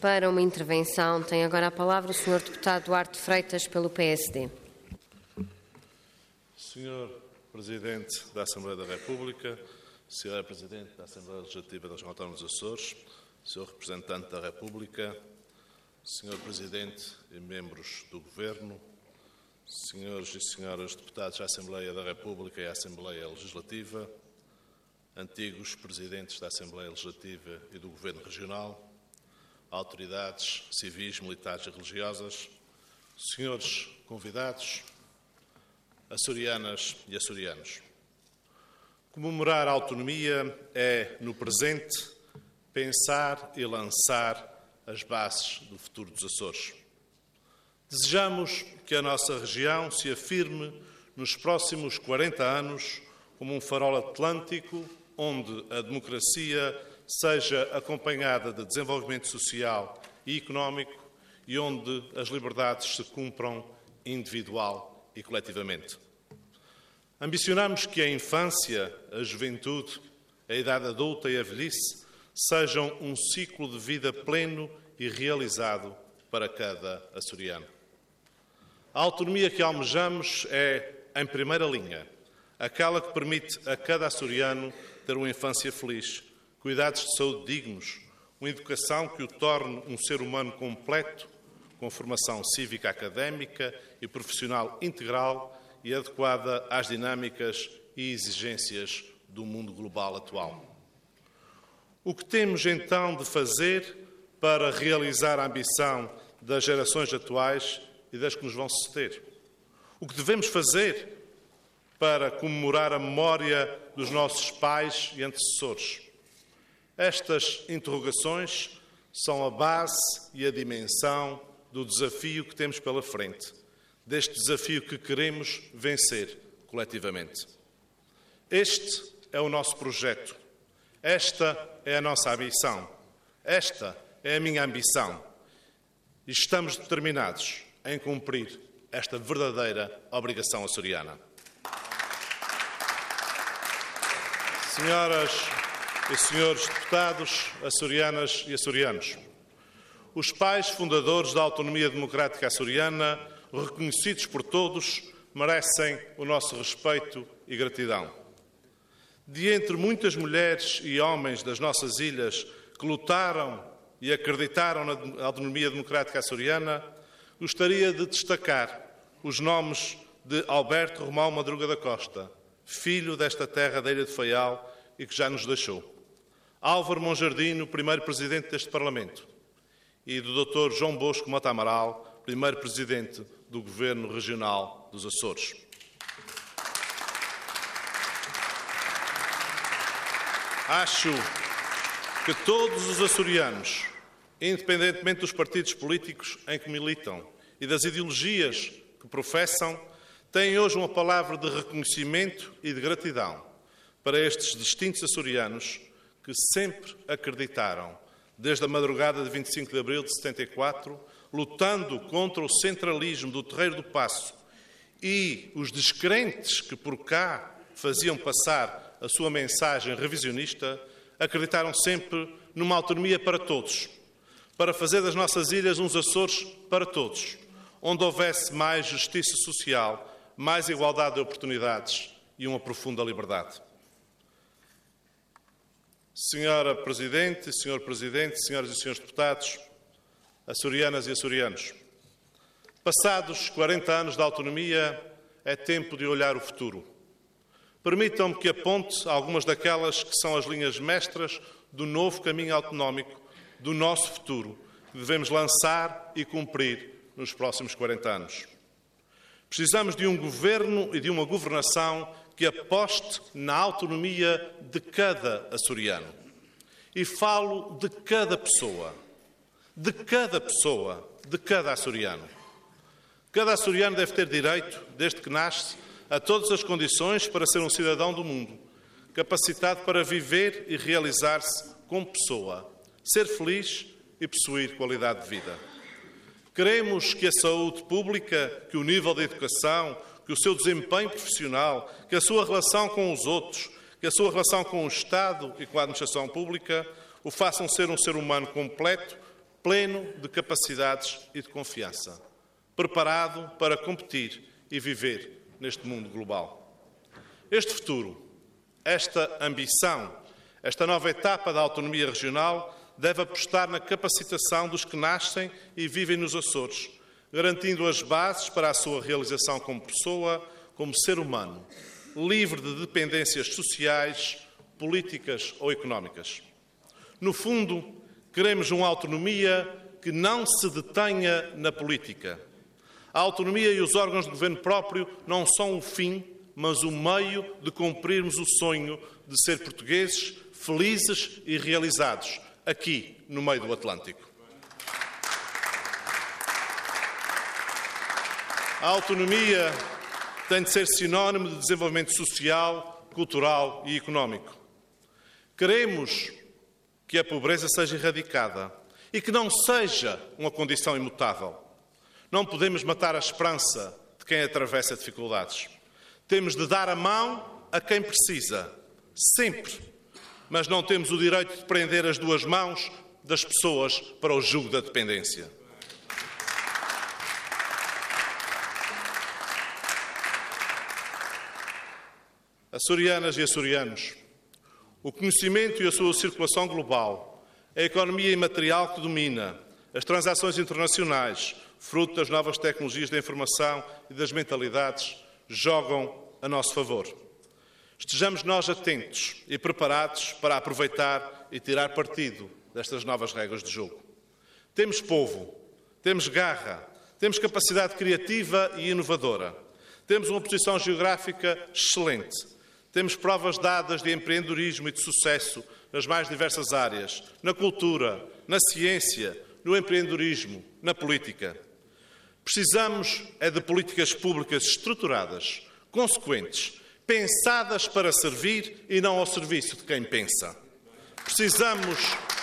Para uma intervenção, tem agora a palavra o Sr. Deputado Duarte Freitas, pelo PSD. Sr. Presidente da Assembleia da República, Sra. Presidente da Assembleia Legislativa da Região Autónoma dos Açores, Sr. Representante da República, Sr. Presidente e membros do Governo, Senhores e Senhoras Deputados da Assembleia da República e à Assembleia Legislativa, antigos Presidentes da Assembleia Legislativa e do Governo Regional, autoridades civis, militares e religiosas, senhores convidados, açorianas e açorianos. Comemorar a autonomia é, no presente, pensar e lançar as bases do futuro dos Açores. Desejamos que a nossa região se afirme nos próximos 40 anos como um farol atlântico onde a democracia seja acompanhada de desenvolvimento social e económico e onde as liberdades se cumpram individual e coletivamente. Ambicionamos que a infância, a juventude, a idade adulta e a velhice sejam um ciclo de vida pleno e realizado para cada açoriano. A autonomia que almejamos é, em primeira linha, aquela que permite a cada açoriano ter uma infância feliz, cuidados de saúde dignos, uma educação que o torne um ser humano completo, com formação cívica, académica e profissional integral e adequada às dinâmicas e exigências do mundo global atual. O que temos então de fazer para realizar a ambição das gerações atuais e das que nos vão suceder? O que devemos fazer para comemorar a memória dos nossos pais e antecessores? Estas interrogações são a base e a dimensão do desafio que temos pela frente, deste desafio que queremos vencer coletivamente. Este é o nosso projeto, esta é a nossa ambição, esta é a minha ambição e estamos determinados em cumprir esta verdadeira obrigação açoriana. Senhoras e senhores deputados, açorianas e açorianos, os pais fundadores da autonomia democrática açoriana, reconhecidos por todos, merecem o nosso respeito e gratidão. De entre muitas mulheres e homens das nossas ilhas que lutaram e acreditaram na autonomia democrática açoriana, gostaria de destacar os nomes de Alberto Romão Madruga da Costa, filho desta terra da Ilha de Faial e que já nos deixou. Álvaro Monjardino, primeiro Presidente deste Parlamento, e do Dr. João Bosco Mota Amaral, primeiro Presidente do Governo Regional dos Açores. Acho que todos os açorianos, independentemente dos partidos políticos em que militam e das ideologias que professam, têm hoje uma palavra de reconhecimento e de gratidão para estes distintos açorianos que sempre acreditaram, desde a madrugada de 25 de abril de 74, lutando contra o centralismo do Terreiro do Paço e os descrentes que por cá faziam passar a sua mensagem revisionista, acreditaram sempre numa autonomia para todos, para fazer das nossas ilhas uns Açores para todos, onde houvesse mais justiça social, mais igualdade de oportunidades e uma profunda liberdade. Senhora Presidente, Senhor Presidente, Senhoras e Senhores Deputados, açorianas e açorianos, passados 40 anos de autonomia, é tempo de olhar o futuro. Permitam-me que aponte algumas daquelas que são as linhas mestras do novo caminho autonómico, do nosso futuro, que devemos lançar e cumprir nos próximos 40 anos. Precisamos de um governo e de uma governação que aposte na autonomia de cada açoriano. E falo de cada pessoa, de cada açoriano. Cada açoriano deve ter direito, desde que nasce, a todas as condições para ser um cidadão do mundo, capacitado para viver e realizar-se como pessoa, ser feliz e possuir qualidade de vida. Queremos que a saúde pública, que o nível de educação, que o seu desempenho profissional, que a sua relação com os outros, que a sua relação com o Estado e com a administração pública o façam ser um ser humano completo, pleno de capacidades e de confiança, preparado para competir e viver neste mundo global. Este futuro, esta ambição, esta nova etapa da autonomia regional deve apostar na capacitação dos que nascem e vivem nos Açores, garantindo as bases para a sua realização como pessoa, como ser humano, livre de dependências sociais, políticas ou económicas. No fundo, queremos uma autonomia que não se detenha na política. A autonomia e os órgãos de governo próprio não são o fim, mas o meio de cumprirmos o sonho de ser portugueses felizes e realizados, aqui no meio do Atlântico. A autonomia tem de ser sinónimo de desenvolvimento social, cultural e económico. Queremos que a pobreza seja erradicada e que não seja uma condição imutável. Não podemos matar a esperança de quem atravessa dificuldades. Temos de dar a mão a quem precisa, sempre, mas não temos o direito de prender as duas mãos das pessoas para o jugo da dependência. Açorianas e açorianos, o conhecimento e a sua circulação global, a economia imaterial que domina, as transações internacionais, fruto das novas tecnologias da informação e das mentalidades, jogam a nosso favor. Estejamos nós atentos e preparados para aproveitar e tirar partido destas novas regras de jogo. Temos povo, temos garra, temos capacidade criativa e inovadora, temos uma posição geográfica excelente, temos provas dadas de empreendedorismo e de sucesso nas mais diversas áreas, na cultura, na ciência, no empreendedorismo, na política. Precisamos é de políticas públicas estruturadas, consequentes, pensadas para servir e não ao serviço de quem pensa. Precisamos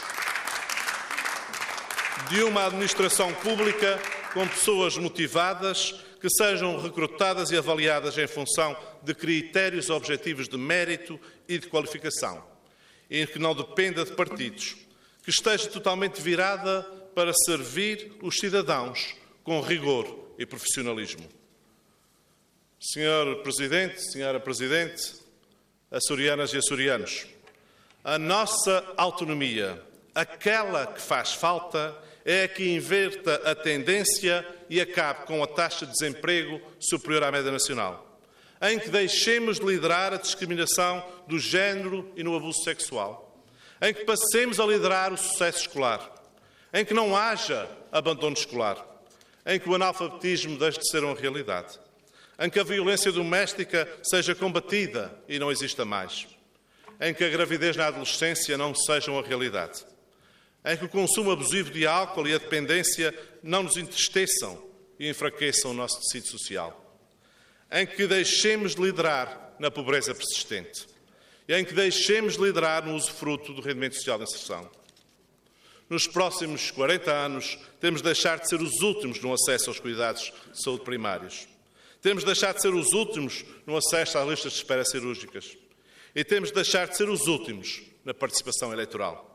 de uma administração pública com pessoas motivadas que sejam recrutadas e avaliadas em função de critérios objetivos de mérito e de qualificação, e que não dependa de partidos, que esteja totalmente virada para servir os cidadãos com rigor e profissionalismo. Senhor Presidente, Senhora Presidente, açorianas e açorianos, a nossa autonomia, aquela que faz falta, é a que inverta a tendência e acabe com a taxa de desemprego superior à média nacional, em que deixemos de liderar a discriminação do género e no abuso sexual, em que passemos a liderar o sucesso escolar, em que não haja abandono escolar, em que o analfabetismo deixe de ser uma realidade, em que a violência doméstica seja combatida e não exista mais, em que a gravidez na adolescência não seja uma realidade, em que o consumo abusivo de álcool e a dependência não nos entristeçam e enfraqueçam o nosso tecido social, em que deixemos de liderar na pobreza persistente e em que deixemos de liderar no usufruto do rendimento social de inserção. Nos próximos 40 anos, temos de deixar de ser os últimos no acesso aos cuidados de saúde primários. Temos de deixar de ser os últimos no acesso às listas de espera cirúrgicas. E temos de deixar de ser os últimos na participação eleitoral.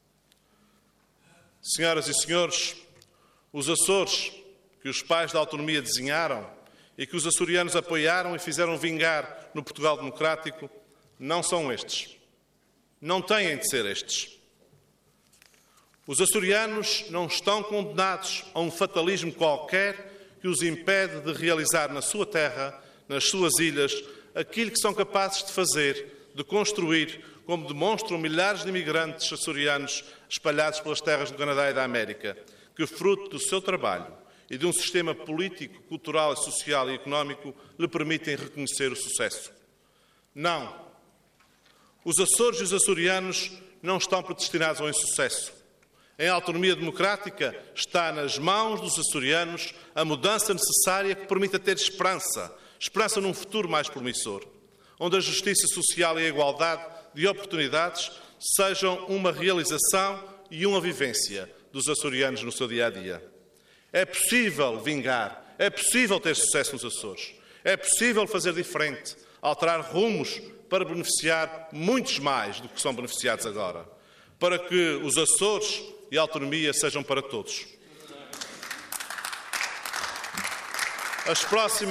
Senhoras e senhores, os Açores, que os pais da autonomia desenharam e que os açorianos apoiaram e fizeram vingar no Portugal democrático, não são estes. Não têm de ser estes. Os açorianos não estão condenados a um fatalismo qualquer que os impede de realizar na sua terra, nas suas ilhas, aquilo que são capazes de fazer, de construir, como demonstram milhares de imigrantes açorianos espalhados pelas terras do Canadá e da América, que, fruto do seu trabalho e de um sistema político, cultural, social e económico, lhe permitem reconhecer o sucesso. Não. Os Açores e os açorianos não estão predestinados ao insucesso. Em autonomia democrática está nas mãos dos açorianos a mudança necessária que permita ter esperança, esperança num futuro mais promissor, onde a justiça social e a igualdade de oportunidades sejam uma realização e uma vivência dos açorianos no seu dia-a-dia. É possível vingar, é possível ter sucesso nos Açores, é possível fazer diferente, alterar rumos para beneficiar muitos mais do que são beneficiados agora, para que os Açores e a autonomia sejam para todos. As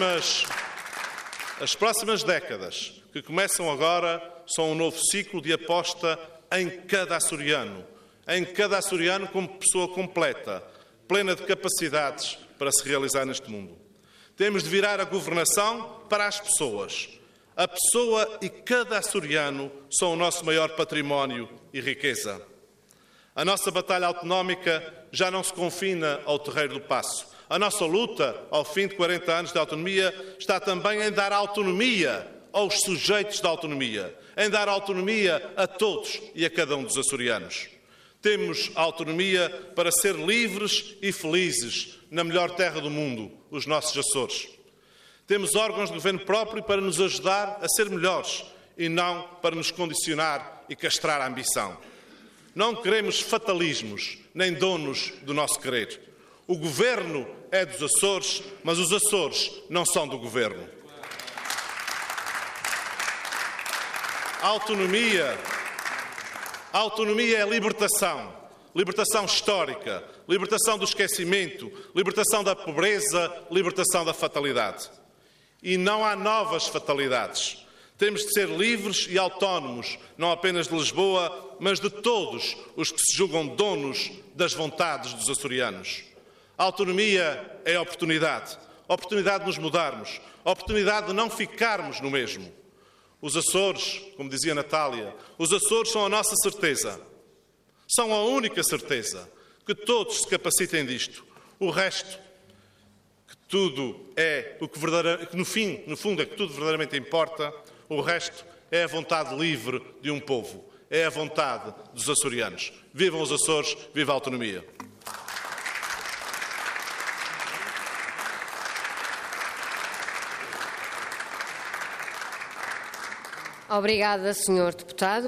próximas décadas que começam agora são um novo ciclo de aposta em cada açoriano como pessoa completa, plena de capacidades para se realizar neste mundo. Temos de virar a governação para as pessoas. A pessoa e cada açoriano são o nosso maior património e riqueza. A nossa batalha autonómica já não se confina ao Terreiro do Paço. A nossa luta, ao fim de 40 anos de autonomia, está também em dar autonomia aos sujeitos da autonomia, em dar autonomia a todos e a cada um dos açorianos. Temos autonomia para ser livres e felizes na melhor terra do mundo, os nossos Açores. Temos órgãos de governo próprio para nos ajudar a ser melhores e não para nos condicionar e castrar a ambição. Não queremos fatalismos, nem donos do nosso querer. O governo é dos Açores, mas os Açores não são do governo. A autonomia é libertação. Libertação histórica, libertação do esquecimento, libertação da pobreza, libertação da fatalidade. E não há novas fatalidades. Temos de ser livres e autónomos, não apenas de Lisboa, mas de todos os que se julgam donos das vontades dos açorianos. A autonomia é oportunidade. Oportunidade de nos mudarmos. Oportunidade de não ficarmos no mesmo. Os Açores, como dizia Natália, os Açores são a nossa certeza. São a única certeza. Que todos se capacitem disto. O resto, que tudo é o que verdadeiramente, no fundo é que tudo verdadeiramente importa, o resto é a vontade livre de um povo. É a vontade dos açorianos. Vivam os Açores, viva a autonomia. Obrigada, Sr. Deputado.